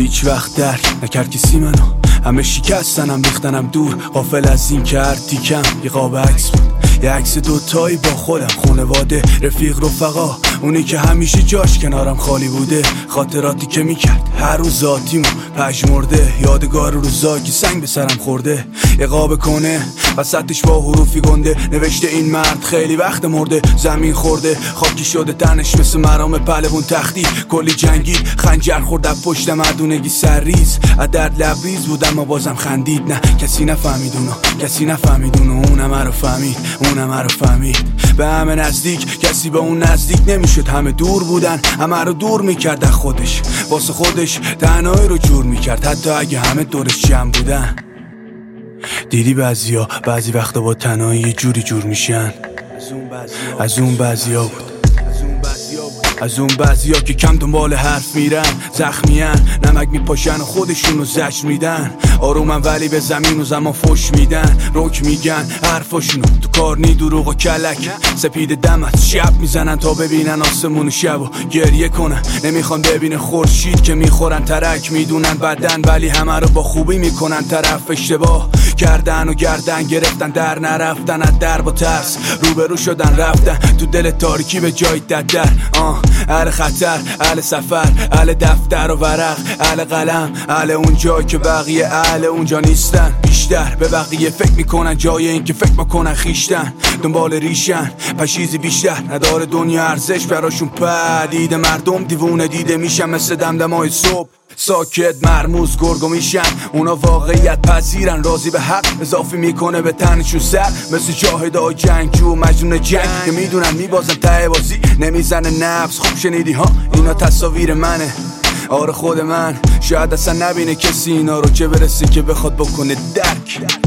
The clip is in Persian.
هیچ وقت درک نکرد کسی منو، همه شکستنم ریختنم دور، غافل از این که هر تیکم یه قاب عکس بود، یه عکس دوتایی با خودم، خونواده، رفیق، رفقا، اونی که همیشه جاش کنارم خالی بوده، خاطراتی که میکرد هر روز ذاتیمو پژمرده، یادگار روزایی که سنگ به سرم خورده، یه قاب کنه وسطش با حروفی گنده نوشته این مرد خیلی وقت مرده، زمین خورده خاکی شده تنش مثل مرام پهلوون تختی، کلی جنگی خنجر خورد پشت مردونگی سرریز، از درد لبریز بود اما بازم خندید، نه کسی نفهمید اونو، کسی نفهمید اونو، اونم رو فهمید، اونم رو فهمید، به همه نزدیک کسی به اون نزدیک نمیشد، همه دور بودن، همه رو دور میکرد خودش، واسه خودش تنهایی رو جور میکرد، حتی اگه همه دورش جمع بودن. دیدی بعضی وقتا با تنهایی یه جوری جور میشن، از اون بعضیا بود، از اون بعضیا که کم دنبال حرف میرن، زخمین نمک میپاشن و خودشونو زجر میدن، آرومن ولی به زمین و زمان فش میدن، رک میگن حرفاشونو تو کار نی دروغ و کلک، سپید دمت شب میزنن تا ببینن آسمون و شب و گریه کنن، نمیخوان ببینه خورشید که میخورن ترک، میدونن بدن ولی همه رو با خوبی میکنن طرف، اشتباه کردن و گردن گرفتن، در نرفتن از در با ترس، روبرو شدن رفتن تو دل تاریکی به جای در، اهل خطر، اهل سفر، اهل دفتر و ورق، اهل قلم، اهل اون جای که بقیه اهل اونجا نیستن، بیشتر به بقیه فکر میکنن جای این که فکر بکنن خیشتن، دنبال ریشن پشیزی بیشتر نداره دنیا ارزش براشون، پدید مردم دیوونه دیده میشن مثل دمدمای صبح، ساکت مرموز گرگو میشن، اونا واقعیت پذیرن، راضی به حق اضافی میکنه به تنشون سر، مثل جاهدای جنگجو مجنون جنگ که میدونن میبازن ته بازی نمیزنه نفس، خوب شنیدی ها اینا تصاویر منه، آره خود من، شاید اصلا نبینه کسی اینا رو، چه برسی که بخواد بکنه درک.